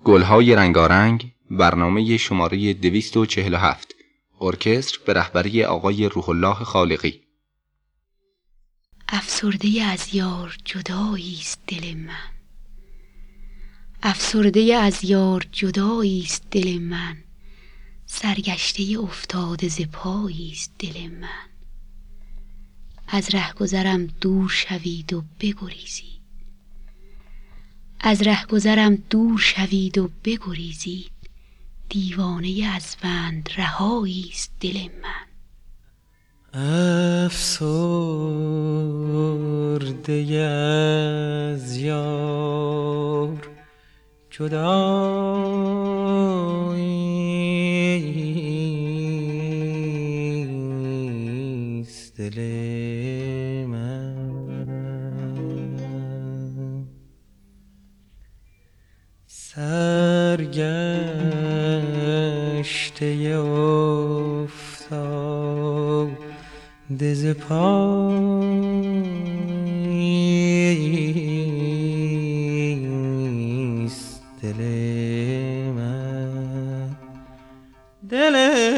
گلهای رنگارنگ، برنامه شماره 247، ارکستر به رهبری آقای روح الله خالقی. افسرده از یار جدایی است دل من، افسرده از یار جدایی است دل من، سرگشته افتاده ز پایی است دل من. از رهگذرم دور شوید و بگریزید، از رهگذرم دور شوید و بگریزید، دیوانه از بند رهایی است دل من. افسرده از یار جدایی است دل من، سرگشته افتاده ز پایی است دل من، دل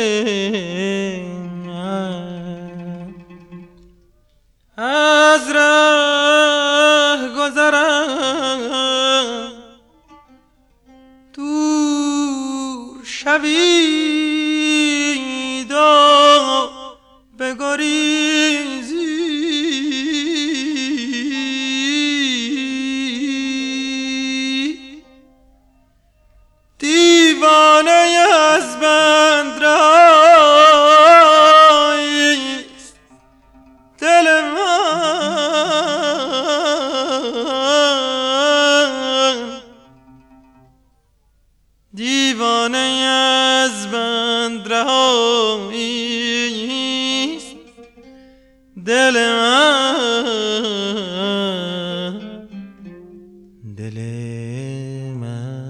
من. از ره گذرم دور شوید و بگریزید، دیوانه از بند رهایی است دل من، دیوانه از بند رهایی است دل من، دل من.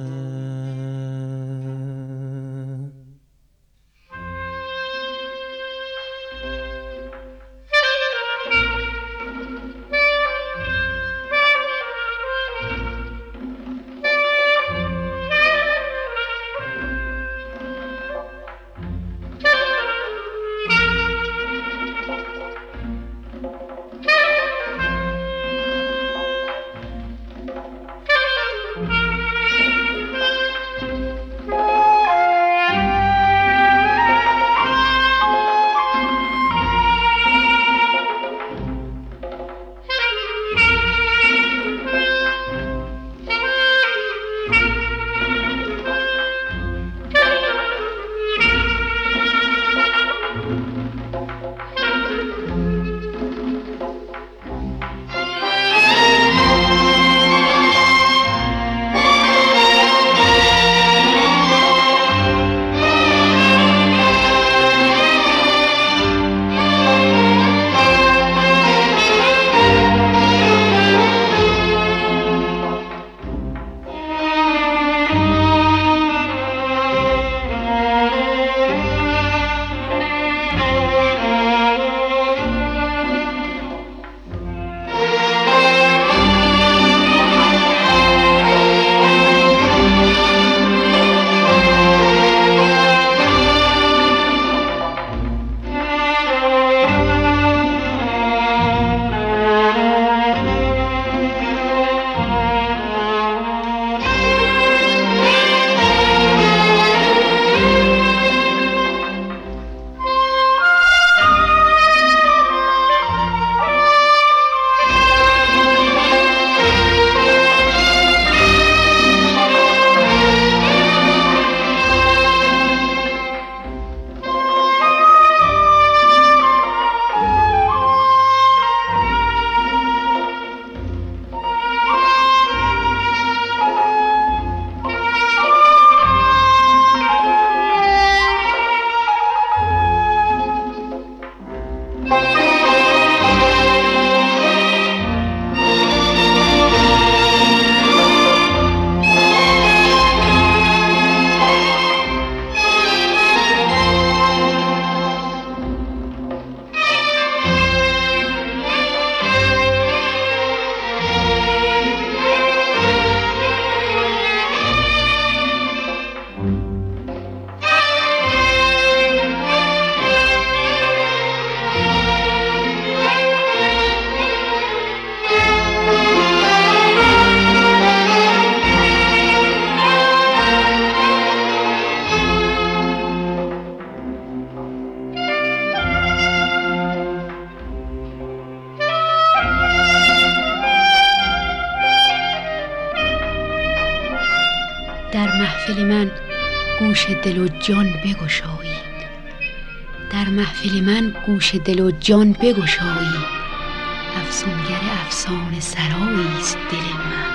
در محفل من گوش دل و جان بگشایید، در محفل من گوش دل و جان بگشایید. افسونگر افسانه سرایی است دل من.